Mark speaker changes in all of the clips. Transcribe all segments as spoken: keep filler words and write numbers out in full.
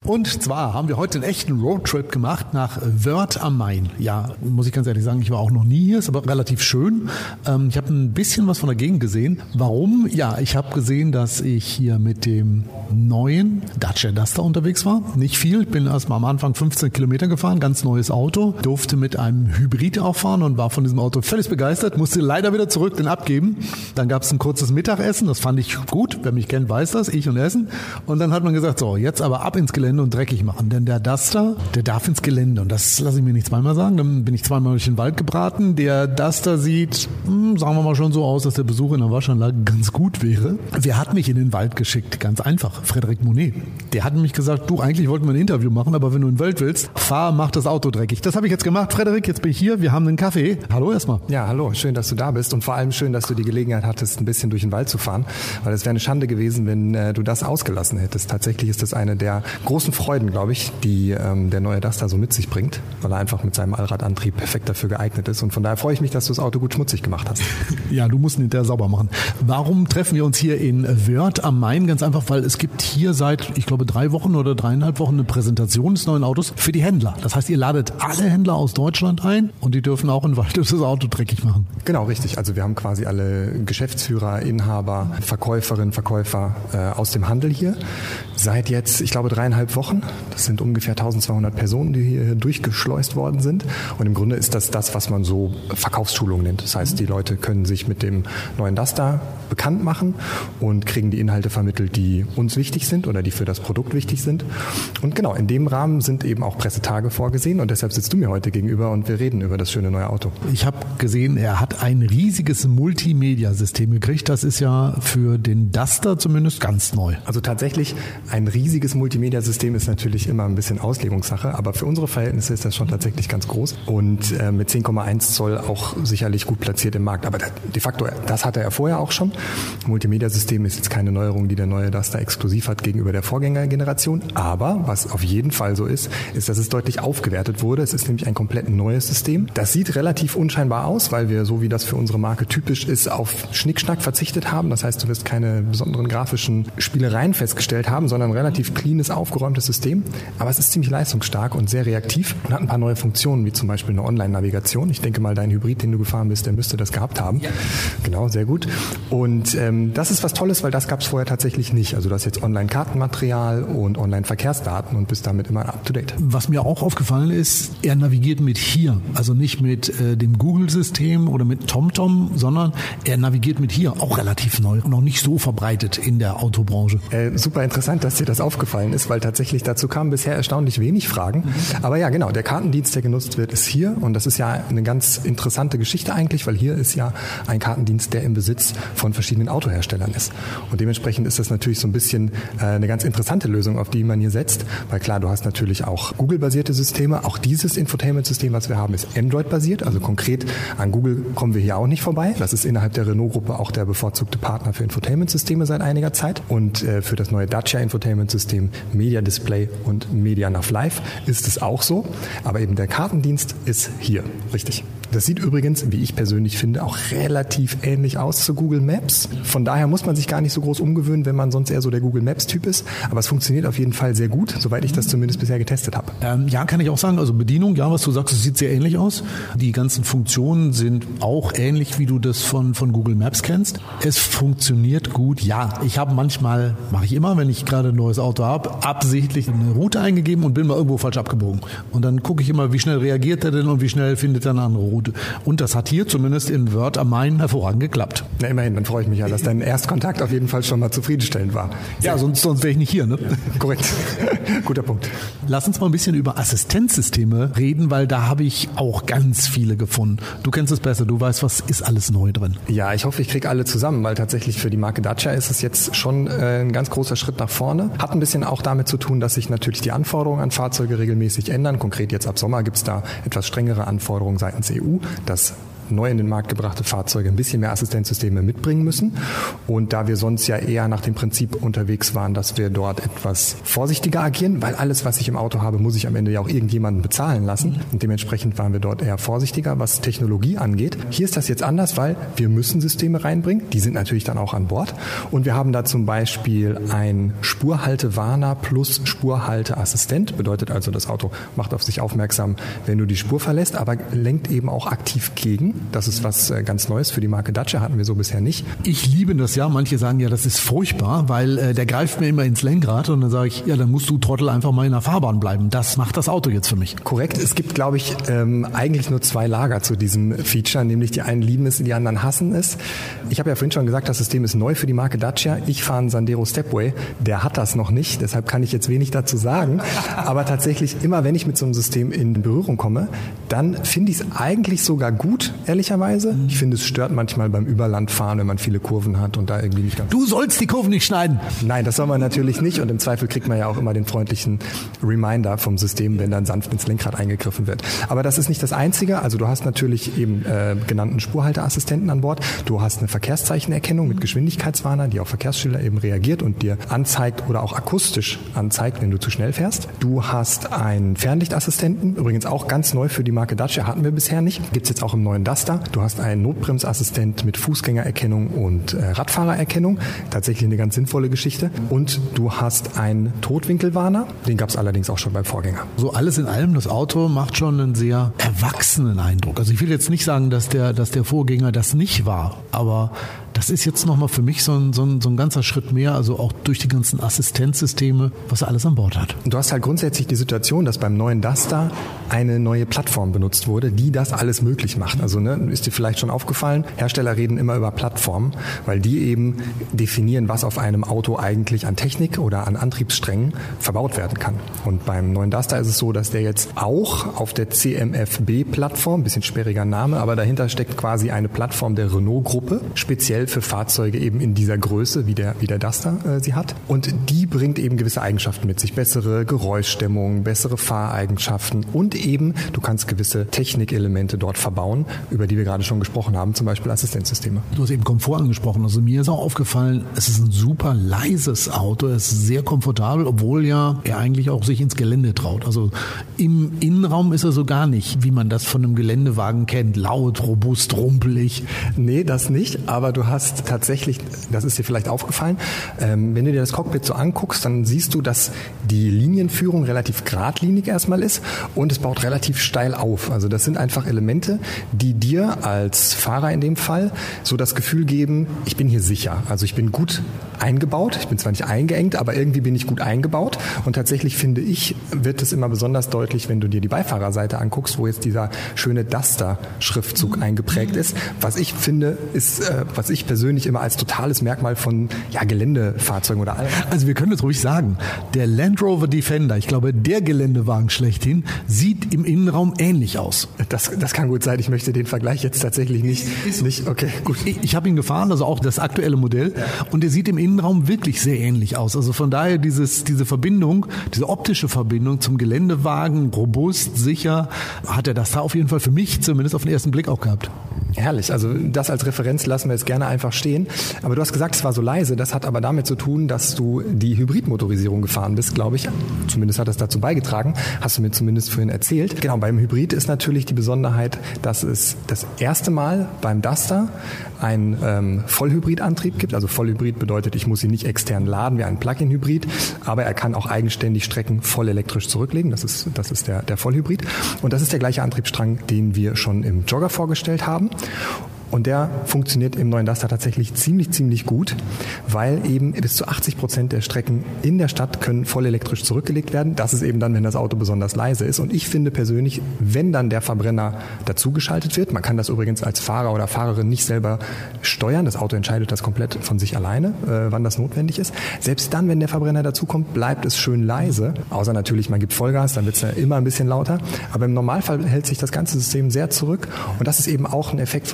Speaker 1: Und zwar haben wir heute einen echten Roadtrip gemacht nach Wörth am Main. Ja, muss ich ganz ehrlich sagen, ich war auch noch nie hier, ist aber relativ schön. Ähm, ich habe ein bisschen was von der Gegend gesehen. Warum? Ja, ich habe gesehen, dass ich hier mit dem neuen Dacia Duster unterwegs war. Nicht viel, ich bin erst mal am Anfang fünfzehn Kilometer gefahren, ganz neues Auto. Durfte mit einem Hybrid auch fahren und war von diesem Auto völlig begeistert. Musste leider wieder zurück, den abgeben. Dann gab es ein kurzes Mittagessen, das fand ich gut. Wer mich kennt, weiß das, ich und Essen. Und dann hat man gesagt, so, jetzt aber ab ins Gelände und dreckig machen. Denn der Duster, der darf ins Gelände. Und das lasse ich mir nicht zweimal sagen. Dann bin ich zweimal durch den Wald gebraten. Der Duster sieht, hm, sagen wir mal schon so aus, dass der Besuch in der Waschanlage ganz gut wäre. Wer hat mich in den Wald geschickt? Ganz einfach. Frédéric Monet. Der hat nämlich gesagt, du, eigentlich wollten wir ein Interview machen, aber wenn du in den Wald willst, fahr, mach das Auto dreckig. Das habe ich jetzt gemacht. Frédéric, jetzt bin ich hier. Wir haben einen Kaffee. Hallo erstmal.
Speaker 2: Ja, hallo. Schön, dass du da bist. Und vor allem schön, dass du die Gelegenheit hattest, ein bisschen durch den Wald zu fahren. Weil es wäre eine Schande gewesen, wenn äh, du das ausgelassen hättest. Tatsächlich ist das eine der großen Freuden, glaube ich, die ähm, der neue Duster so mit sich bringt, weil er einfach mit seinem Allradantrieb perfekt dafür geeignet ist. Und von daher freue ich mich, dass du das Auto gut schmutzig gemacht hast.
Speaker 1: Ja, du musst ihn hinterher sauber machen. Warum treffen wir uns hier in Wörth am Main? Ganz einfach, weil es gibt hier seit, ich glaube, drei Wochen oder dreieinhalb Wochen eine Präsentation des neuen Autos für die Händler. Das heißt, ihr ladet alle Händler aus Deutschland ein und die dürfen auch in Wald das Auto dreckig machen.
Speaker 2: Genau, richtig. Also wir haben quasi alle Geschäftsführer, Inhaber, Verkäuferinnen, Verkäufer äh, aus dem Handel hier. Seit jetzt, ich glaube, dreieinhalb Wochen. Das sind ungefähr eintausendzweihundert Personen, die hier durchgeschleust worden sind. Und im Grunde ist das das, was man so Verkaufsschulung nennt. Das heißt, die Leute können sich mit dem neuen Duster bekannt machen und kriegen die Inhalte vermittelt, die uns wichtig sind oder die für das Produkt wichtig sind. Und genau, in dem Rahmen sind eben auch Pressetage vorgesehen und deshalb sitzt du mir heute gegenüber und wir reden über das schöne neue Auto.
Speaker 1: Ich habe gesehen, er hat ein riesiges Multimedia-System gekriegt. Das ist ja für den Duster zumindest ganz neu.
Speaker 2: Also tatsächlich, ein riesiges Multimedia-System ist natürlich immer ein bisschen Auslegungssache, aber für unsere Verhältnisse ist das schon tatsächlich ganz groß und äh, mit zehn Komma eins Zoll auch sicherlich gut platziert im Markt. Aber de facto, das hatte er vorher auch schon. Multimedia-System ist jetzt keine Neuerung, die der neue Duster exklusiv hat gegenüber der Vorgängergeneration. Aber was auf jeden Fall so ist, ist, dass es deutlich aufgewertet wurde. Es ist nämlich ein komplett neues System. Das sieht relativ unscheinbar aus, weil wir, so wie das für unsere Marke typisch ist, auf Schnickschnack verzichtet haben. Das heißt, du wirst keine besonderen grafischen Spielereien festgestellt haben, sondern ein relativ cleanes, aufgeräumtes System. Aber es ist ziemlich leistungsstark und sehr reaktiv und hat ein paar neue Funktionen, wie zum Beispiel eine Online-Navigation. Ich denke mal, dein Hybrid, den du gefahren bist, der müsste das gehabt haben. Ja. Genau, sehr gut. Und ähm, das ist was Tolles, weil das gab es vorher tatsächlich nicht. Also du hast jetzt Online-Kartenmaterial und Online-Verkehrsdaten und bist damit immer up-to-date.
Speaker 1: Was mir auch aufgefallen ist, er navigiert mit hier, also nicht mit äh, dem Google-System oder mit TomTom, sondern er navigiert mit hier, auch relativ neu und noch nicht so verbreitet in der Autobranche.
Speaker 2: Äh, super interessant, dass dir das aufgefallen ist, weil tatsächlich dazu kamen bisher erstaunlich wenig Fragen. Mhm. Aber ja, genau, der Kartendienst, der genutzt wird, ist hier und das ist ja eine ganz interessante Geschichte eigentlich, weil hier ist ja ein Kartendienst, der im Besitz von verschiedenen Autoherstellern ist. Und dementsprechend ist das natürlich so ein bisschen äh, eine ganz interessante Lösung, auf die man hier setzt, weil klar, du hast natürlich auch Google-basierte Systeme. Auch dieses Infotainment-System, was wir haben, ist Android-basiert. Also konkret an Google kommen wir hier auch nicht vorbei. Das ist innerhalb der Renault-Gruppe auch der bevorzugte Partner für Infotainment-Systeme seit einiger Zeit. Und äh, für das neue Dacia Infotainment-System Media Display und Media Nav Live ist es auch so. Aber eben der Kartendienst ist hier, richtig. Das sieht übrigens, wie ich persönlich finde, auch relativ ähnlich aus zu Google Maps. Von daher muss man sich gar nicht so groß umgewöhnen, wenn man sonst eher so der Google Maps-Typ ist. Aber es funktioniert auf jeden Fall sehr gut, soweit ich das zumindest bisher getestet habe.
Speaker 1: Ähm, ja, kann ich auch sagen. Also Bedienung, ja, was du sagst, es sieht sehr ähnlich aus. Die ganzen Funktionen sind auch ähnlich, wie du das von, von Google Maps kennst. Es funktioniert gut, ja. Ich habe manchmal, mache ich immer, wenn ich gerade ein neues Auto habe, absichtlich eine Route eingegeben und bin mal irgendwo falsch abgebogen. Und dann gucke ich immer, wie schnell reagiert er denn und wie schnell findet er eine andere Route. Und das hat hier zumindest in Wörth am Main hervorragend geklappt.
Speaker 2: Na immerhin, dann freue ich mich ja, dass dein Erstkontakt auf jeden Fall schon mal zufriedenstellend war.
Speaker 1: Ja, sonst, sonst wäre ich nicht hier, ne?
Speaker 2: Korrekt. Guter Punkt.
Speaker 1: Lass uns mal ein bisschen über Assistenzsysteme reden, weil da habe ich auch ganz viele gefunden. Du kennst es besser, du weißt, was ist alles neu drin.
Speaker 2: Ja, ich hoffe, ich kriege alle zusammen, weil tatsächlich für die Marke Dacia ist es jetzt schon äh, ein ganz großer Schritt nach vorne. Hat ein bisschen auch damit zu tun, dass sich natürlich die Anforderungen an Fahrzeuge regelmäßig ändern. Konkret jetzt ab Sommer gibt es da etwas strengere Anforderungen seitens E U. Das neu in den Markt gebrachte Fahrzeuge ein bisschen mehr Assistenzsysteme mitbringen müssen. Und da wir sonst ja eher nach dem Prinzip unterwegs waren, dass wir dort etwas vorsichtiger agieren, weil alles, was ich im Auto habe, muss ich am Ende ja auch irgendjemanden bezahlen lassen. Und dementsprechend waren wir dort eher vorsichtiger, was Technologie angeht. Hier ist das jetzt anders, weil wir müssen Systeme reinbringen. Die sind natürlich dann auch an Bord. Und wir haben da zum Beispiel ein Spurhaltewarner plus Spurhalteassistent. Bedeutet also, das Auto macht auf sich aufmerksam, wenn du die Spur verlässt, aber lenkt eben auch aktiv gegen. Das ist was ganz Neues für die Marke Dacia, hatten wir so bisher nicht.
Speaker 1: Ich liebe das ja. Manche sagen ja, das ist furchtbar, weil äh, der greift mir immer ins Lenkrad und dann sage ich, ja, dann musst du Trottel einfach mal in der Fahrbahn bleiben. Das macht das Auto jetzt für mich.
Speaker 2: Korrekt. Es gibt, glaube ich, ähm, eigentlich nur zwei Lager zu diesem Feature, nämlich die einen lieben es, die anderen hassen es. Ich habe ja vorhin schon gesagt, das System ist neu für die Marke Dacia. Ich fahre einen Sandero Stepway, der hat das noch nicht, deshalb kann ich jetzt wenig dazu sagen. Aber tatsächlich, immer wenn ich mit so einem System in Berührung komme, dann finde ich es eigentlich sogar gut, ehrlicherweise. Ich finde, es stört manchmal beim Überlandfahren, wenn man viele Kurven hat und da irgendwie nicht ganz...
Speaker 1: Du sollst die Kurven nicht schneiden!
Speaker 2: Nein, das soll man natürlich nicht und im Zweifel kriegt man ja auch immer den freundlichen Reminder vom System, wenn dann sanft ins Lenkrad eingegriffen wird. Aber das ist nicht das Einzige. Also du hast natürlich eben äh, genannten Spurhalteassistenten an Bord. Du hast eine Verkehrszeichenerkennung mit Geschwindigkeitswarner, die auf Verkehrsschilder eben reagiert und dir anzeigt oder auch akustisch anzeigt, wenn du zu schnell fährst. Du hast einen Fernlichtassistenten, übrigens auch ganz neu für die Marke Dacia, hatten wir bisher nicht. Gibt es jetzt auch im neuen Duster. Du hast einen Notbremsassistent mit Fußgängererkennung und äh, Radfahrererkennung. Tatsächlich eine ganz sinnvolle Geschichte. Und du hast einen Totwinkelwarner. Den gab es allerdings auch schon beim Vorgänger.
Speaker 1: So alles in allem, das Auto macht schon einen sehr erwachsenen Eindruck. Also ich will jetzt nicht sagen, dass der, dass der Vorgänger das nicht war, aber das ist jetzt nochmal für mich so ein, so, ein, so ein ganzer Schritt mehr, also auch durch die ganzen Assistenzsysteme, was er alles an Bord hat.
Speaker 2: Du hast halt grundsätzlich die Situation, dass beim neuen Duster eine neue Plattform benutzt wurde, die das alles möglich macht. Also ne, ist dir vielleicht schon aufgefallen, Hersteller reden immer über Plattformen, weil die eben definieren, was auf einem Auto eigentlich an Technik oder an Antriebssträngen verbaut werden kann. Und beim neuen Duster ist es so, dass der jetzt auch auf der C M F B-Plattform, bisschen sperriger Name, aber dahinter steckt quasi eine Plattform der Renault-Gruppe, speziell für Fahrzeuge eben in dieser Größe, wie der, wie der Duster äh, sie hat. Und die bringt eben gewisse Eigenschaften mit sich. Bessere Geräuschstimmung, bessere Fahreigenschaften und eben, du kannst gewisse Technikelemente dort verbauen, über die wir gerade schon gesprochen haben, zum Beispiel Assistenzsysteme.
Speaker 1: Du hast eben Komfort angesprochen. Also mir ist auch aufgefallen, es ist ein super leises Auto. Es ist sehr komfortabel, obwohl ja er eigentlich auch sich ins Gelände traut. Also im Innenraum ist er so gar nicht, wie man das von einem Geländewagen kennt. Laut, robust, rumpelig.
Speaker 2: Nee, das nicht. Aber du hast hast tatsächlich, das ist dir vielleicht aufgefallen, ähm, wenn du dir das Cockpit so anguckst, dann siehst du, dass die Linienführung relativ geradlinig erstmal ist und es baut relativ steil auf. Also das sind einfach Elemente, die dir als Fahrer in dem Fall so das Gefühl geben, ich bin hier sicher. Also ich bin gut eingebaut, ich bin zwar nicht eingeengt, aber irgendwie bin ich gut eingebaut und tatsächlich finde ich, wird es immer besonders deutlich, wenn du dir die Beifahrerseite anguckst, wo jetzt dieser schöne Duster-Schriftzug eingeprägt ist. Was ich finde, ist, äh, was ich persönlich immer als totales Merkmal von ja, Geländefahrzeugen oder allem.
Speaker 1: Also wir können jetzt ruhig sagen, der Land Rover Defender, ich glaube, der Geländewagen schlechthin, sieht im Innenraum ähnlich aus.
Speaker 2: Das, das kann gut sein. Ich möchte den Vergleich jetzt tatsächlich nicht. nicht okay, gut.
Speaker 1: Ich, ich habe ihn gefahren, also auch das aktuelle Modell, ja. Und der sieht im Innenraum wirklich sehr ähnlich aus. Also von daher dieses, diese Verbindung, diese optische Verbindung zum Geländewagen, robust, sicher, hat er das da auf jeden Fall für mich zumindest auf den ersten Blick auch gehabt.
Speaker 2: Herrlich, also das als Referenz lassen wir jetzt gerne einfach stehen. Aber du hast gesagt, es war so leise. Das hat aber damit zu tun, dass du die Hybridmotorisierung gefahren bist, glaube ich. Zumindest hat das dazu beigetragen. Hast du mir zumindest vorhin erzählt. Genau, beim Hybrid ist natürlich die Besonderheit, dass es das erste Mal beim Duster einen ähm, Vollhybridantrieb gibt. Also Vollhybrid bedeutet, ich muss ihn nicht extern laden wie ein Plug-in-Hybrid, aber er kann auch eigenständig Strecken voll elektrisch zurücklegen. Das ist, das ist der, der Vollhybrid. Und das ist der gleiche Antriebsstrang, den wir schon im Jogger vorgestellt haben. Und der funktioniert im neuen Duster tatsächlich ziemlich, ziemlich gut, weil eben bis zu achtzig Prozent der Strecken in der Stadt können voll elektrisch zurückgelegt werden. Das ist eben dann, wenn das Auto besonders leise ist. Und ich finde persönlich, wenn dann der Verbrenner dazugeschaltet wird, man kann das übrigens als Fahrer oder Fahrerin nicht selber steuern, das Auto entscheidet das komplett von sich alleine, äh, wann das notwendig ist. Selbst dann, wenn der Verbrenner dazukommt, bleibt es schön leise. Außer natürlich, man gibt Vollgas, dann wird es ja immer ein bisschen lauter. Aber im Normalfall hält sich das ganze System sehr zurück. Und das ist eben auch ein Effekt von dieser Verbesserung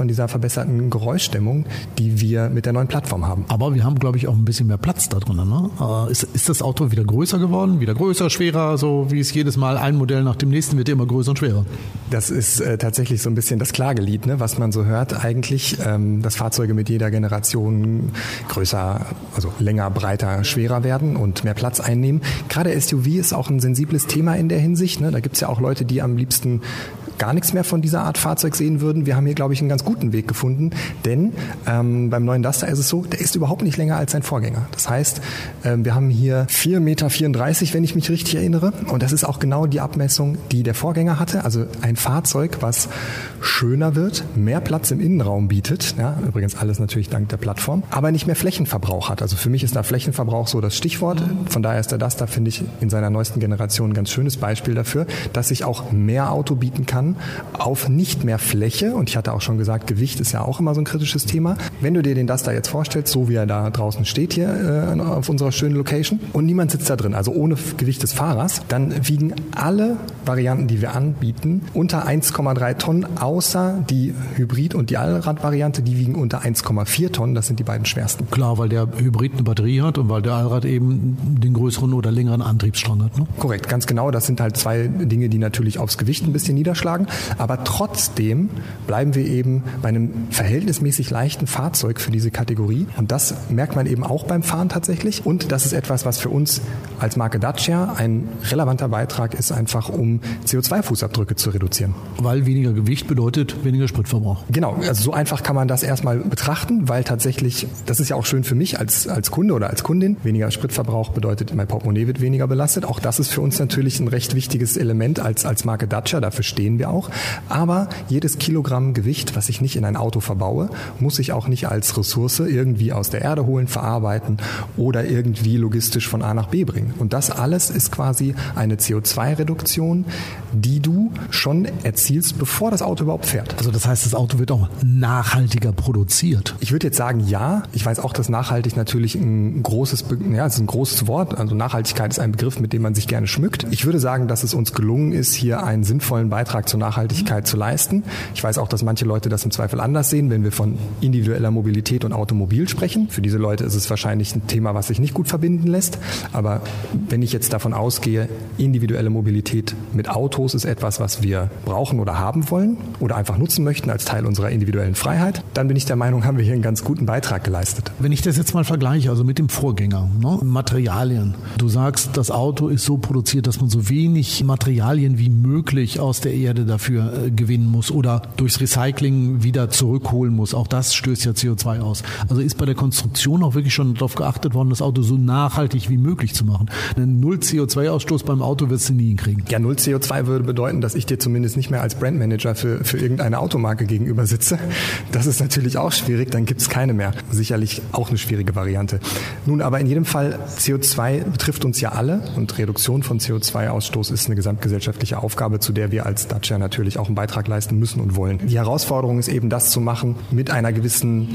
Speaker 2: verbesserten Geräuschdämmung, die wir mit der neuen Plattform haben.
Speaker 1: Aber wir haben, glaube ich, auch ein bisschen mehr Platz da drin. Ne? Ist, ist das Auto wieder größer geworden? Wieder größer, schwerer, so wie es jedes Mal ein Modell nach dem nächsten wird immer größer und schwerer?
Speaker 2: Das ist äh, tatsächlich so ein bisschen das Klagelied, ne, was man so hört eigentlich, ähm, dass Fahrzeuge mit jeder Generation größer, also länger, breiter, schwerer werden und mehr Platz einnehmen. Gerade S U V ist auch ein sensibles Thema in der Hinsicht. Ne? Da gibt es ja auch Leute, die am liebsten gar nichts mehr von dieser Art Fahrzeug sehen würden. Wir haben hier, glaube ich, einen ganz guten Weg gefunden, denn ähm, beim neuen Duster ist es so, der ist überhaupt nicht länger als sein Vorgänger. Das heißt, ähm, wir haben hier vier Meter vierunddreißig, wenn ich mich richtig erinnere, und das ist auch genau die Abmessung, die der Vorgänger hatte. Also ein Fahrzeug, was schöner wird, mehr Platz im Innenraum bietet, ja, übrigens alles natürlich dank der Plattform, aber nicht mehr Flächenverbrauch hat. Also für mich ist da Flächenverbrauch so das Stichwort. Von daher ist der Duster, finde ich, in seiner neuesten Generation ein ganz schönes Beispiel dafür, dass ich auch mehr Auto bieten kann auf nicht mehr Fläche. Und ich hatte auch schon gesagt, Gewicht ist ja auch immer so ein kritisches Thema. Wenn du dir den Duster jetzt vorstellst, so wie er da draußen steht hier äh, auf unserer schönen Location und niemand sitzt da drin, also ohne Gewicht des Fahrers, dann wiegen alle Varianten, die wir anbieten, unter eins Komma drei Tonnen, außer die Hybrid- und die Allrad-Variante, die wiegen unter eins Komma vier Tonnen. Das sind die beiden schwersten.
Speaker 1: Klar, weil der Hybrid eine Batterie hat und weil der Allrad eben den größeren oder längeren Antriebsstrang hat. Ne?
Speaker 2: Korrekt, ganz genau. Das sind halt zwei Dinge, die natürlich aufs Gewicht ein bisschen niederschlagen. Aber trotzdem bleiben wir eben bei einem verhältnismäßig leichten Fahrzeug für diese Kategorie. Und das merkt man eben auch beim Fahren tatsächlich. Und das ist etwas, was für uns als Marke Dacia ein relevanter Beitrag ist, einfach um C O zwei Fußabdrücke zu reduzieren.
Speaker 1: Weil weniger Gewicht bedeutet weniger Spritverbrauch.
Speaker 2: Genau, also so einfach kann man das erstmal betrachten, weil tatsächlich, das ist ja auch schön für mich als, als Kunde oder als Kundin, weniger Spritverbrauch bedeutet, mein Portemonnaie wird weniger belastet. Auch das ist für uns natürlich ein recht wichtiges Element als, als Marke Dacia, dafür stehen wir auch. Aber jedes Kilogramm Gewicht, was ich nicht in ein Auto verbaue, muss ich auch nicht als Ressource irgendwie aus der Erde holen, verarbeiten oder irgendwie logistisch von A nach B bringen. Und das alles ist quasi eine C O zwei Reduktion, die du schon erzielst, bevor das Auto überhaupt fährt.
Speaker 1: Also das heißt, das Auto wird auch nachhaltiger produziert.
Speaker 2: Ich würde jetzt sagen, ja. Ich weiß auch, dass nachhaltig natürlich ein großes, ja, es ist ein großes Wort. Also Nachhaltigkeit ist ein Begriff, mit dem man sich gerne schmückt. Ich würde sagen, dass es uns gelungen ist, hier einen sinnvollen Beitrag zur Nachhaltigkeit zu leisten. Ich weiß auch, dass manche Leute das im Zweifel anders sehen, wenn wir von individueller Mobilität und Automobil sprechen. Für diese Leute ist es wahrscheinlich ein Thema, was sich nicht gut verbinden lässt. Aber wenn ich jetzt davon ausgehe, individuelle Mobilität mit Autos ist etwas, was wir brauchen oder haben wollen oder einfach nutzen möchten als Teil unserer individuellen Freiheit, dann bin ich der Meinung, haben wir hier einen ganz guten Beitrag geleistet.
Speaker 1: Wenn ich das jetzt mal vergleiche, also mit dem Vorgänger, ne, Materialien. Du sagst, das Auto ist so produziert, dass man so wenig Materialien wie möglich aus der Erde dafür äh, gewinnen muss oder durchs Recycling wieder zurückholen muss. Auch das stößt ja C O zwei aus. Also ist bei der Konstruktion auch wirklich schon darauf geachtet worden, das Auto so nachhaltig wie möglich zu machen. Einen Null C O zwei Ausstoß beim Auto wirst du nie hinkriegen.
Speaker 2: Ja, Null C O zwei würde bedeuten, dass ich dir zumindest nicht mehr als Brandmanager für, für irgendeine Automarke gegenüber sitze. Das ist natürlich auch schwierig, dann gibt es keine mehr. Sicherlich auch eine schwierige Variante. Nun, aber in jedem Fall, C O zwei betrifft uns ja alle und Reduktion von C O zwei Ausstoß ist eine gesamtgesellschaftliche Aufgabe, zu der wir als Dacia natürlich auch einen Beitrag leisten müssen und wollen. Die Herausforderung ist eben, das zu machen mit einer gewissen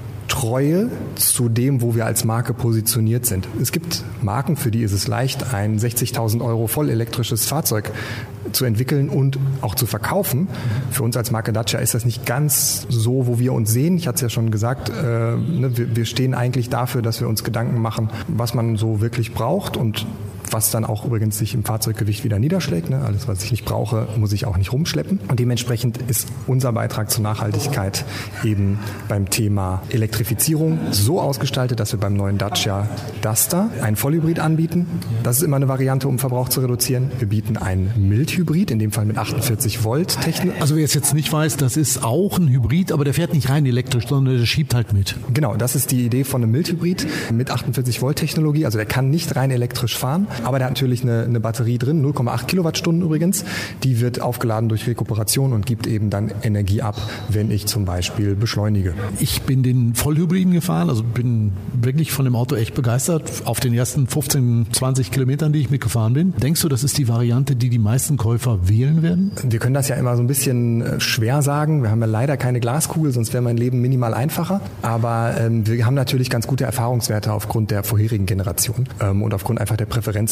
Speaker 2: Treue zu dem, wo wir als Marke positioniert sind. Es gibt Marken, für die ist es leicht, ein sechzigtausend Euro vollelektrisches Fahrzeug zu entwickeln und auch zu verkaufen. Für uns als Marke Dacia ist das nicht ganz so, wo wir uns sehen. Ich hatte es ja schon gesagt, äh, ne, wir, wir stehen eigentlich dafür, dass wir uns Gedanken machen, was man so wirklich braucht und was dann auch übrigens sich im Fahrzeuggewicht wieder niederschlägt. Ne? Alles, was ich nicht brauche, muss ich auch nicht rumschleppen. Und dementsprechend ist unser Beitrag zur Nachhaltigkeit eben beim Thema Elektrifizierung so ausgestaltet, dass wir beim neuen Dacia Duster einen Vollhybrid anbieten. Das ist immer eine Variante, um Verbrauch zu reduzieren. Wir bieten einen Mildhybrid, in dem Fall mit achtundvierzig Volt Technik.
Speaker 1: Also wer es jetzt nicht weiß, das ist auch ein Hybrid, aber der fährt nicht rein elektrisch, sondern der schiebt halt mit.
Speaker 2: Genau, das ist die Idee von einem Mildhybrid mit achtundvierzig Volt Technologie. Also der kann nicht rein elektrisch fahren. Aber der hat natürlich eine, eine Batterie drin, null Komma acht Kilowattstunden übrigens. Die wird aufgeladen durch Rekuperation und gibt eben dann Energie ab, wenn ich zum Beispiel beschleunige.
Speaker 1: Ich bin den Vollhybriden gefahren, also bin wirklich von dem Auto echt begeistert. Auf den ersten fünfzehn, zwanzig Kilometern, die ich mitgefahren bin. Denkst du, das ist die Variante, die die meisten Käufer wählen werden?
Speaker 2: Wir können das ja immer so ein bisschen schwer sagen. Wir haben ja leider keine Glaskugel, sonst wäre mein Leben minimal einfacher. Aber ähm, wir haben natürlich ganz gute Erfahrungswerte aufgrund der vorherigen Generation ähm, und aufgrund einfach der Präferenzen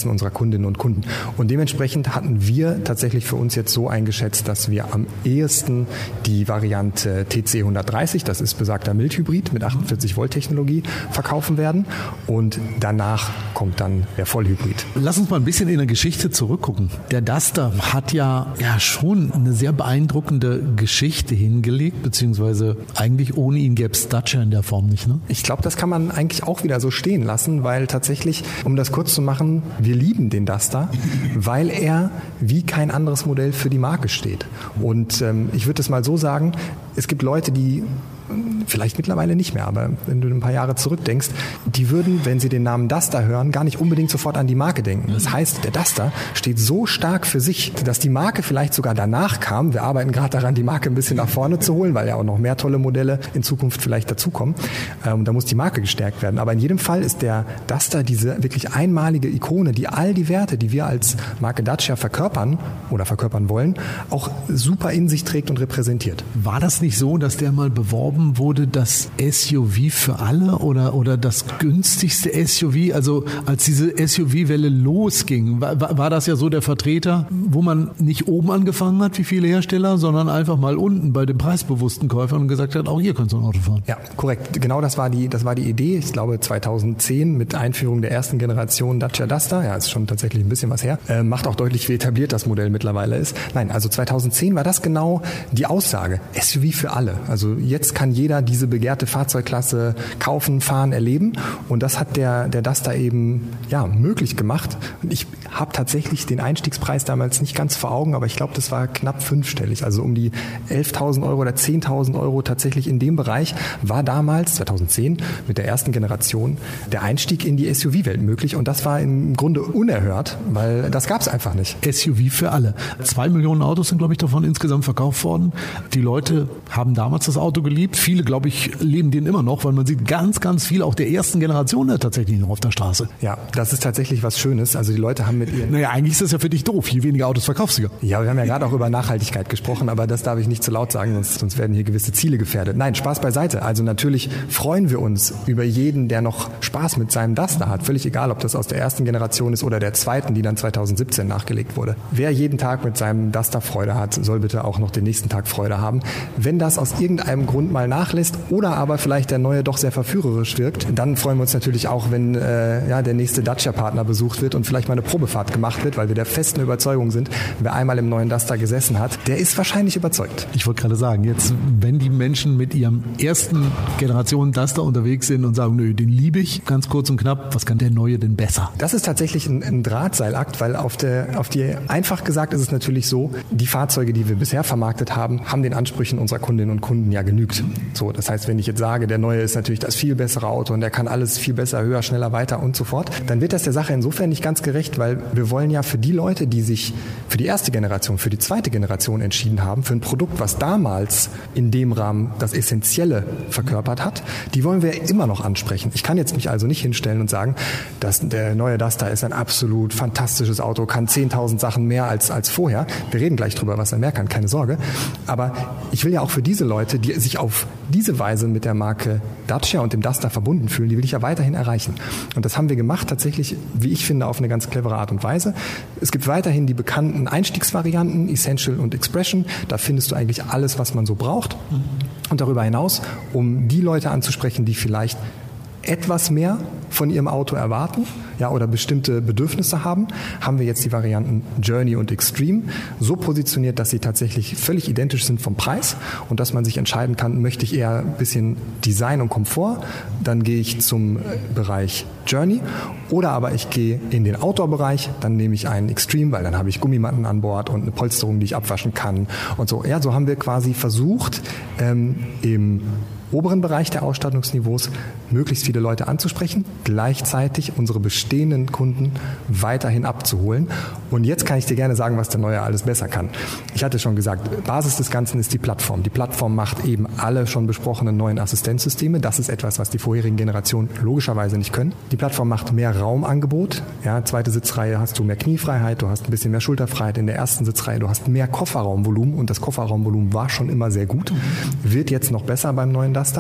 Speaker 2: Präferenzen unserer Kundinnen und Kunden. Und dementsprechend hatten wir tatsächlich für uns jetzt so eingeschätzt, dass wir am ehesten die Variante T C hundertdreißig, das ist besagter Mildhybrid mit achtundvierzig Volt Technologie, verkaufen werden. Und danach kommt dann der Vollhybrid.
Speaker 1: Lass uns mal ein bisschen in der Geschichte zurückgucken. Der Duster hat ja, ja schon eine sehr beeindruckende Geschichte hingelegt, beziehungsweise eigentlich ohne ihn gäbe es Dacia in der Form nicht, ne?
Speaker 2: Ich glaube, das kann man eigentlich auch wieder so stehen lassen, weil tatsächlich, um das kurz zu machen, wir lieben den Duster, weil er wie kein anderes Modell für die Marke steht. Und ähm, ich würde es mal so sagen, es gibt Leute, die vielleicht mittlerweile nicht mehr, aber wenn du ein paar Jahre zurückdenkst, die würden, wenn sie den Namen Duster hören, gar nicht unbedingt sofort an die Marke denken. Das heißt, der Duster steht so stark für sich, dass die Marke vielleicht sogar danach kam. Wir arbeiten gerade daran, die Marke ein bisschen nach vorne zu holen, weil ja auch noch mehr tolle Modelle in Zukunft vielleicht dazukommen. Und da muss die Marke gestärkt werden. Aber in jedem Fall ist der Duster diese wirklich einmalige Ikone, die all die Werte, die wir als Marke Dacia verkörpern oder verkörpern wollen, auch super in sich trägt und repräsentiert.
Speaker 1: War das nicht so, dass der mal beworben wurde, das S U V für alle oder, oder das günstigste S U V? Also als diese S U V-Welle losging, war, war das ja so der Vertreter, wo man nicht oben angefangen hat, wie viele Hersteller, sondern einfach mal unten bei den preisbewussten Käufern und gesagt hat, auch ihr könnt so ein Auto fahren.
Speaker 2: Ja, korrekt. Genau das war die, das war die Idee. Ich glaube zweitausendzehn mit Einführung der ersten Generation Dacia Duster. Ja, ist schon tatsächlich ein bisschen was her. Äh, macht auch deutlich, wie etabliert das Modell mittlerweile ist. Nein, also zweitausendzehn war das genau die Aussage. S U V für alle. Also jetzt kann jeder diese begehrte Fahrzeugklasse kaufen, fahren, erleben. Und das hat der, der Duster eben ja, möglich gemacht. Und ich habe tatsächlich den Einstiegspreis damals nicht ganz vor Augen, aber ich glaube, das war knapp fünfstellig. Also um die elftausend Euro oder zehntausend Euro tatsächlich in dem Bereich war damals, zweitausendzehn, mit der ersten Generation, der Einstieg in die S U V-Welt möglich. Und das war im Grunde unerhört, weil das gab es einfach nicht.
Speaker 1: S U V für alle. Zwei Millionen Autos sind, glaube ich, davon insgesamt verkauft worden. Die Leute haben damals das Auto geliebt. Viele, glaube ich, leben den immer noch, weil man sieht ganz, ganz viel auch der ersten Generation tatsächlich noch auf der Straße.
Speaker 2: Ja, das ist tatsächlich was Schönes. Also die Leute haben mit ihren...
Speaker 1: Naja, eigentlich ist das ja für dich doof. Je weniger Autos verkaufst du ja.
Speaker 2: Ja, wir haben ja gerade auch über Nachhaltigkeit gesprochen, aber das darf ich nicht zu laut sagen, sonst, sonst werden hier gewisse Ziele gefährdet. Nein, Spaß beiseite. Also natürlich freuen wir uns über jeden, der noch Spaß mit seinem Duster hat. Völlig egal, ob das aus der ersten Generation ist oder der zweiten, die dann zweitausendsiebzehn nachgelegt wurde. Wer jeden Tag mit seinem Duster Freude hat, soll bitte auch noch den nächsten Tag Freude haben. Wenn das aus irgendeinem Grund mal nachlässt oder aber vielleicht der neue doch sehr verführerisch wirkt, dann freuen wir uns natürlich auch, wenn äh, ja, der nächste Dacia-Partner besucht wird und vielleicht mal eine Probefahrt gemacht wird, weil wir der festen Überzeugung sind, wer einmal im neuen Duster gesessen hat, der ist wahrscheinlich überzeugt.
Speaker 1: Ich wollte gerade sagen, jetzt, wenn die Menschen mit ihrem ersten Generation Duster unterwegs sind und sagen, nö, den liebe ich, ganz kurz und knapp, was kann der neue denn besser?
Speaker 2: Das ist tatsächlich ein, ein Drahtseilakt, weil auf, der, auf die, einfach gesagt ist es natürlich so, die Fahrzeuge, die wir bisher vermarktet haben, haben den Ansprüchen unserer Kundinnen und Kunden ja genügt. So, das heißt, wenn ich jetzt sage, der neue ist natürlich das viel bessere Auto und der kann alles viel besser, höher, schneller, weiter und so fort, dann wird das der Sache insofern nicht ganz gerecht, weil wir wollen ja für die Leute, die sich für die erste Generation, für die zweite Generation entschieden haben, für ein Produkt, was damals in dem Rahmen das Essentielle verkörpert hat, die wollen wir immer noch ansprechen. Ich kann jetzt mich also nicht hinstellen und sagen, dass der neue Duster ist ein absolut fantastisches Auto, kann zehntausend Sachen mehr als, als vorher. Wir reden gleich drüber, was er mehr kann, keine Sorge. Aber ich will ja auch für diese Leute, die sich auf diese Weise mit der Marke Dacia und dem Duster verbunden fühlen, die will ich ja weiterhin erreichen. Und das haben wir gemacht, tatsächlich, wie ich finde, auf eine ganz clevere Art und Weise. Es gibt weiterhin die bekannten Einstiegsvarianten, Essential und Expression. Da findest du eigentlich alles, was man so braucht. Und darüber hinaus, um die Leute anzusprechen, die vielleicht etwas mehr von ihrem Auto erwarten, ja, oder bestimmte Bedürfnisse haben, haben wir jetzt die Varianten Journey und Extreme so positioniert, dass sie tatsächlich völlig identisch sind vom Preis und dass man sich entscheiden kann, möchte ich eher ein bisschen Design und Komfort, dann gehe ich zum Bereich Journey oder aber ich gehe in den Outdoor-Bereich, dann nehme ich einen Extreme, weil dann habe ich Gummimatten an Bord und eine Polsterung, die ich abwaschen kann und so. Ja, so haben wir quasi versucht, ähm, im oberen Bereich der Ausstattungsniveaus möglichst viele Leute anzusprechen, gleichzeitig unsere bestehenden Kunden weiterhin abzuholen. Und jetzt kann ich dir gerne sagen, was der Neue alles besser kann. Ich hatte schon gesagt, Basis des Ganzen ist die Plattform. Die Plattform macht eben alle schon besprochenen neuen Assistenzsysteme. Das ist etwas, was die vorherigen Generationen logischerweise nicht können. Die Plattform macht mehr Raumangebot. Ja, zweite Sitzreihe hast du mehr Kniefreiheit, du hast ein bisschen mehr Schulterfreiheit in der ersten Sitzreihe, du hast mehr Kofferraumvolumen und das Kofferraumvolumen war schon immer sehr gut. Wird jetzt noch besser beim neuen Duster.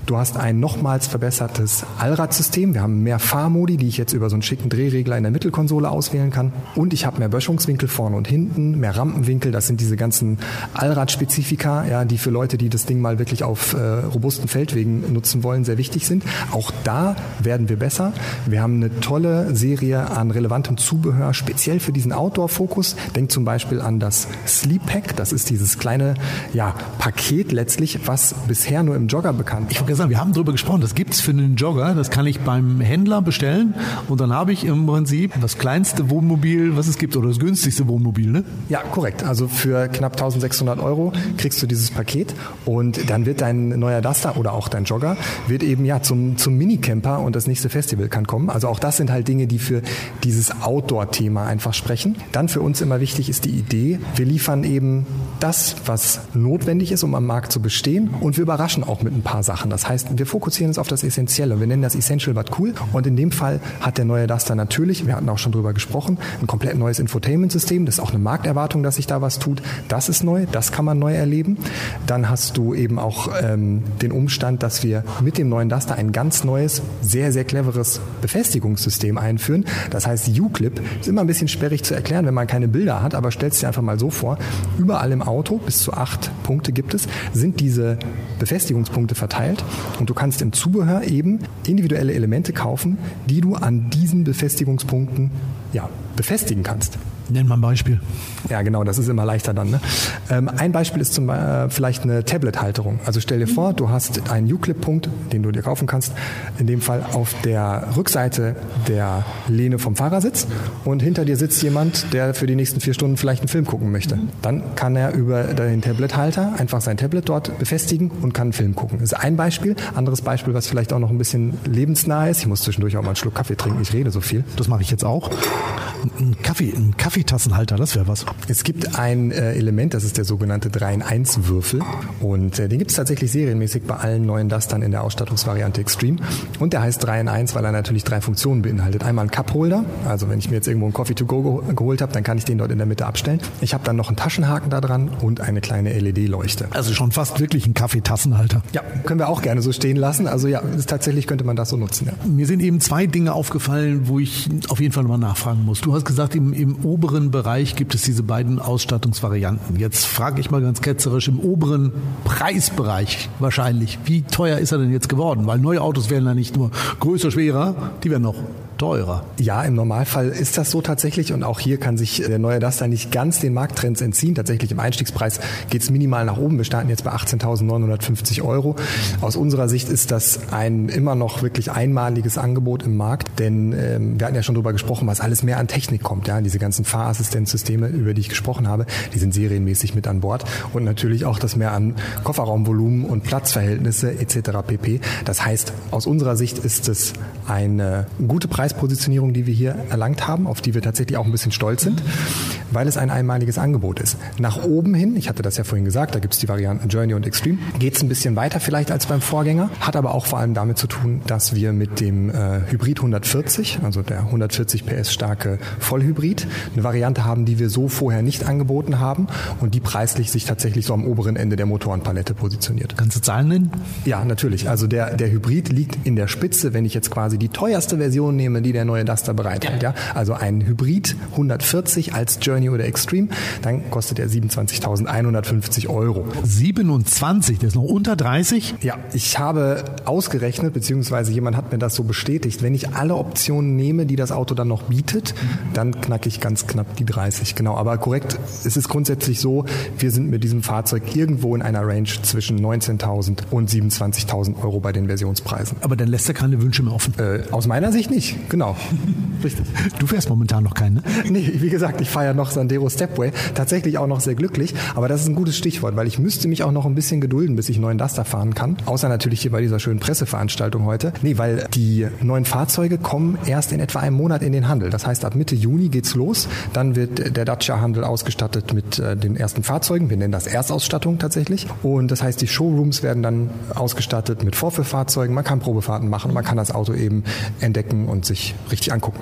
Speaker 2: Du hast ein nochmals verbessertes Allradsystem. Wir haben mehr Fahrmodi, die ich jetzt über so einen schicken Drehregler in der Mittelkonsole auswählen kann. Und ich habe mehr Böschungswinkel vorne und hinten, mehr Rampenwinkel. Das sind diese ganzen Allradspezifika, ja, die für Leute, die das Ding mal wirklich auf äh, robusten Feldwegen nutzen wollen, sehr wichtig sind. Auch da werden wir besser. Wir haben eine tolle Serie an relevantem Zubehör, speziell für diesen Outdoor-Fokus. Denk zum Beispiel an das Sleep Pack. Das ist dieses kleine ja, Paket letztlich, was bisher nur im Jogger bekannt ist.
Speaker 1: Ich wollte sagen, wir haben darüber gesprochen, das gibt es für einen Jogger. Das kann ich beim Händler bestellen und dann habe ich im Prinzip das kleinste Wohnmobil, was es gibt, oder das günstigste Wohnmobil, ne?
Speaker 2: Ja, korrekt. Also für knapp eintausendsechshundert Euro kriegst du dieses Paket und dann wird dein neuer Duster oder auch dein Jogger wird eben ja zum, zum Minicamper und das nächste Festival kann kommen. Also auch das sind halt Dinge, die für dieses Outdoor-Thema einfach sprechen. Dann für uns immer wichtig ist die Idee, wir liefern eben das, was notwendig ist, um am Markt zu bestehen und wir überraschen auch mit ein paar Sachen. Das heißt, wir fokussieren uns auf das Essentielle. Wir nennen das Essential but cool und in dem Fall hat der neue Duster natürlich, wir hatten auch schon drüber gesprochen, ein komplett neues Infotainment-System. Das ist auch eine Markterwartung, dass sich da was tut. Das ist neu, das kann man neu erleben. Dann hast du eben auch ähm, den Umstand, dass wir mit dem neuen Duster ein ganz neues, sehr, sehr cleveres Befestigungssystem einführen. Das heißt, U-Clip ist immer ein bisschen sperrig zu erklären, wenn man keine Bilder hat, aber stellst dir einfach mal so vor, überall im Auto, bis zu acht Punkte gibt es, sind diese Befestigungspunkte verteilt und du kannst im Zubehör eben individuelle Elemente kaufen, die du an diesen Befestigungspunkten ja, befestigen kannst.
Speaker 1: Nenn mal ein Beispiel.
Speaker 2: Ja, genau, das ist immer leichter dann. Ne? Ähm, ein Beispiel ist zum Beispiel vielleicht eine Tablet-Halterung. Also stell dir vor, du hast einen U-Clip-Punkt, den du dir kaufen kannst, in dem Fall auf der Rückseite der Lehne vom Fahrersitz und hinter dir sitzt jemand, der für die nächsten vier Stunden vielleicht einen Film gucken möchte. Dann kann er über den Tablet-Halter einfach sein Tablet dort befestigen und kann einen Film gucken. Das ist ein Beispiel. Anderes Beispiel, was vielleicht auch noch ein bisschen lebensnah ist. Ich muss zwischendurch auch mal einen Schluck Kaffee trinken, ich rede so viel.
Speaker 1: Das mache ich jetzt auch. Ein Kaffee, ein Kaffeetassenhalter, das wäre was.
Speaker 2: Es gibt ein äh, Element, das ist der sogenannte drei in eins Würfel und äh, den gibt es tatsächlich serienmäßig bei allen neuen Dustern in der Ausstattungsvariante Extreme und der heißt drei in eins, weil er natürlich drei Funktionen beinhaltet. Einmal ein Cup-Holder, also wenn ich mir jetzt irgendwo einen Coffee to go ge- geholt habe, dann kann ich den dort in der Mitte abstellen. Ich habe dann noch einen Taschenhaken da dran und eine kleine L E D-Leuchte.
Speaker 1: Also schon fast wirklich ein Kaffeetassenhalter.
Speaker 2: Ja, können wir auch gerne so stehen lassen. Also ja, ist, tatsächlich könnte man das so nutzen. Ja.
Speaker 1: Mir sind eben zwei Dinge aufgefallen, wo ich auf jeden Fall nochmal nachfragen muss. Du hast gesagt, im, im oberen Bereich gibt es diese beiden Ausstattungsvarianten. Jetzt frage ich mal ganz ketzerisch, im oberen Preisbereich wahrscheinlich, wie teuer ist er denn jetzt geworden? Weil neue Autos werden ja nicht nur größer, schwerer, die werden noch teurer.
Speaker 2: Ja, im Normalfall ist das so tatsächlich und auch hier kann sich der neue Duster nicht ganz den Markttrends entziehen. Tatsächlich im Einstiegspreis geht es minimal nach oben. Wir starten jetzt bei achtzehntausendneunhundertfünfzig Euro. Aus unserer Sicht ist das ein immer noch wirklich einmaliges Angebot im Markt, denn ähm, wir hatten ja schon darüber gesprochen, was alles mehr an Technik kommt. Ja, diese ganzen Fahrassistenzsysteme, über die ich gesprochen habe, die sind serienmäßig mit an Bord und natürlich auch das mehr an Kofferraumvolumen und Platzverhältnisse et cetera pp. Das heißt, aus unserer Sicht ist es eine gute Preispositionierung, die wir hier erlangt haben, auf die wir tatsächlich auch ein bisschen stolz sind, weil es ein einmaliges Angebot ist. Nach oben hin, ich hatte das ja vorhin gesagt, da gibt es die Varianten Journey und Extreme, geht es ein bisschen weiter vielleicht als beim Vorgänger, hat aber auch vor allem damit zu tun, dass wir mit dem äh, Hybrid hundertvierzig, also der hundertvierzig P S starke Vollhybrid, eine Variante haben, die wir so vorher nicht angeboten haben und die preislich sich tatsächlich so am oberen Ende der Motorenpalette positioniert.
Speaker 1: Kannst du Zahlen nennen?
Speaker 2: Ja, natürlich. Also der, der Hybrid liegt in der Spitze, wenn ich jetzt quasi die teuerste Version nehme, die der neue Duster bereithält. Ja? Also ein Hybrid hundertvierzig als Journey oder Extreme, dann kostet er siebenundzwanzigtausendeinhundertfünfzig Euro.
Speaker 1: siebenundzwanzig, der ist noch unter dreißig?
Speaker 2: Ja, ich habe ausgerechnet, beziehungsweise jemand hat mir das so bestätigt, wenn ich alle Optionen nehme, die das Auto dann noch bietet, dann knacke ich ganz knapp die dreißig. Genau, aber korrekt, es ist grundsätzlich so, wir sind mit diesem Fahrzeug irgendwo in einer Range zwischen neunzehntausend und siebenundzwanzigtausend Euro bei den Versionspreisen.
Speaker 1: Aber dann lässt er keine Wünsche mehr offen.
Speaker 2: Äh, aus meiner Sicht nicht, genau.
Speaker 1: Richtig. Du fährst momentan noch keinen, ne?
Speaker 2: Nee, wie gesagt, ich fahre ja noch Sandero Stepway, tatsächlich auch noch sehr glücklich, aber das ist ein gutes Stichwort, weil ich müsste mich auch noch ein bisschen gedulden, bis ich einen neuen Duster fahren kann, außer natürlich hier bei dieser schönen Presseveranstaltung heute. Nee, weil die neuen Fahrzeuge kommen erst in etwa einem Monat in den Handel. Das heißt, ab Mitte Juni geht's los, dann wird der Dacia-Handel ausgestattet mit äh, den ersten Fahrzeugen, wir nennen das Erstausstattung tatsächlich, und das heißt, die Showrooms werden dann ausgestattet mit Vorführfahrzeugen, man kann Probefahrten machen, man kann das Auto eben entdecken und sich richtig angucken.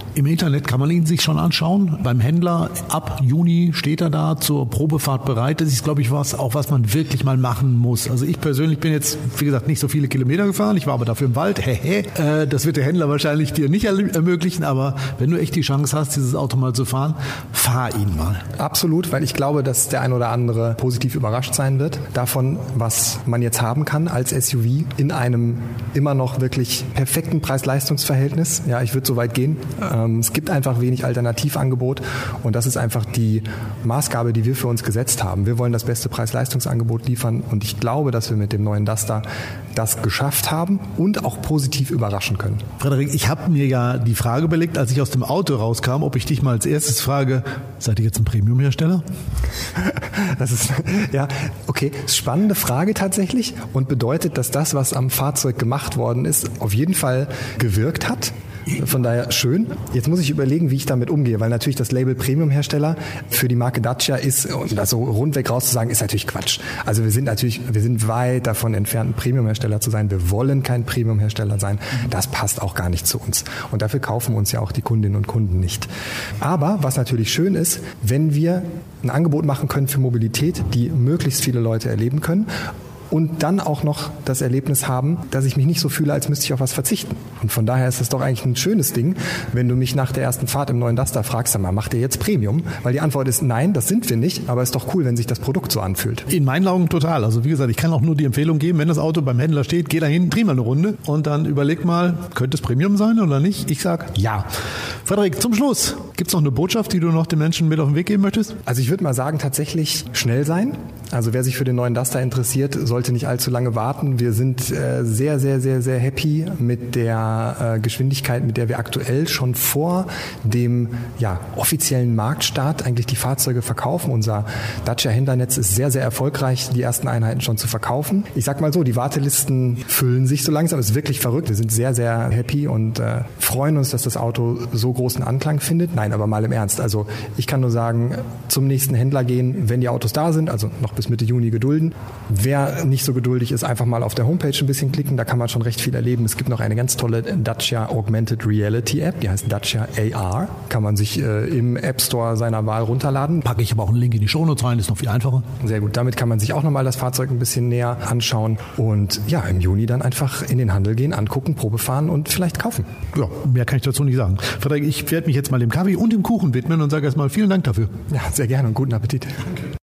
Speaker 1: Im Internet kann man ihn sich schon anschauen. Beim Händler ab Juni steht er da zur Probefahrt bereit. Das ist, glaube ich, was, auch was man wirklich mal machen muss. Also ich persönlich bin jetzt, wie gesagt, nicht so viele Kilometer gefahren. Ich war aber dafür im Wald. Hehe. Äh, das wird der Händler wahrscheinlich dir nicht ermöglichen. Aber wenn du echt die Chance hast, dieses Auto mal zu fahren, fahr ihn mal.
Speaker 2: Absolut, weil ich glaube, dass der ein oder andere positiv überrascht sein wird davon, was man jetzt haben kann als S U V in einem immer noch wirklich perfekten Preis-Leistungs-Verhältnis. Ja, ich würde so weit gehen. Ähm, es gibt einfach wenig Alternativangebot und das ist einfach die Maßgabe, die wir für uns gesetzt haben. Wir wollen das beste Preis-Leistungsangebot liefern und ich glaube, dass wir mit dem neuen Duster das geschafft haben und auch positiv überraschen können.
Speaker 1: Frederik, ich habe mir ja die Frage überlegt, als ich aus dem Auto rauskam, ob ich dich mal als erstes frage, seid ihr jetzt ein Premium-Hersteller?
Speaker 2: Das ist, ja, okay, spannende Frage tatsächlich und bedeutet, dass das, was am Fahrzeug gemacht worden ist, auf jeden Fall gewirkt hat. Von daher schön. Jetzt muss ich überlegen, wie ich damit umgehe, weil natürlich das Label Premium-Hersteller für die Marke Dacia ist, und das so rundweg rauszusagen, ist natürlich Quatsch. Also wir sind natürlich, wir sind weit davon entfernt, ein Premium-Hersteller zu sein. Wir wollen kein Premium-Hersteller sein. Das passt auch gar nicht zu uns. Und dafür kaufen uns ja auch die Kundinnen und Kunden nicht. Aber was natürlich schön ist, wenn wir ein Angebot machen können für Mobilität, die möglichst viele Leute erleben können, und dann auch noch das Erlebnis haben, dass ich mich nicht so fühle, als müsste ich auf was verzichten. Und von daher ist es doch eigentlich ein schönes Ding, wenn du mich nach der ersten Fahrt im neuen Duster fragst, sag mal, macht ihr jetzt Premium? Weil die Antwort ist nein, das sind wir nicht, aber es ist doch cool, wenn sich das Produkt so anfühlt.
Speaker 1: In meinen Augen total. Also wie gesagt, ich kann auch nur die Empfehlung geben, wenn das Auto beim Händler steht, geh dahin, dreh mal eine Runde und dann überleg mal, könnte es Premium sein oder nicht? Ich sag ja. Frederik, zum Schluss, gibt es noch eine Botschaft, die du noch den Menschen mit auf den Weg geben möchtest?
Speaker 2: Also ich würde mal sagen, tatsächlich schnell sein. Also wer sich für den neuen Duster interessiert, sollte nicht allzu lange warten. Wir sind äh, sehr, sehr, sehr, sehr happy mit der äh, Geschwindigkeit, mit der wir aktuell schon vor dem ja, offiziellen Marktstart eigentlich die Fahrzeuge verkaufen. Unser Dacia-Händlernetz ist sehr, sehr erfolgreich, die ersten Einheiten schon zu verkaufen. Ich sag mal so, die Wartelisten füllen sich so langsam. Es ist wirklich verrückt. Wir sind sehr, sehr happy und äh, freuen uns, dass das Auto so großen Anklang findet. Nein, aber mal im Ernst. Also ich kann nur sagen, zum nächsten Händler gehen, wenn die Autos da sind, also noch bis Mitte Juni gedulden. Wer nicht so geduldig ist, einfach mal auf der Homepage ein bisschen klicken, da kann man schon recht viel erleben. Es gibt noch eine ganz tolle Dacia Augmented Reality App, die heißt Dacia A R. Kann man sich äh, im App Store seiner Wahl runterladen.
Speaker 1: Packe ich aber auch einen Link in die Shownotes rein, ist noch viel einfacher.
Speaker 2: Sehr gut, damit kann man sich auch nochmal das Fahrzeug ein bisschen näher anschauen und ja, im Juni dann einfach in den Handel gehen, angucken, Probe fahren und vielleicht kaufen.
Speaker 1: Ja, mehr kann ich dazu nicht sagen. Frederik, ich werde mich jetzt mal dem Kaffee und dem Kuchen widmen und sage erstmal vielen Dank dafür.
Speaker 2: Ja, sehr gerne und guten Appetit. Danke.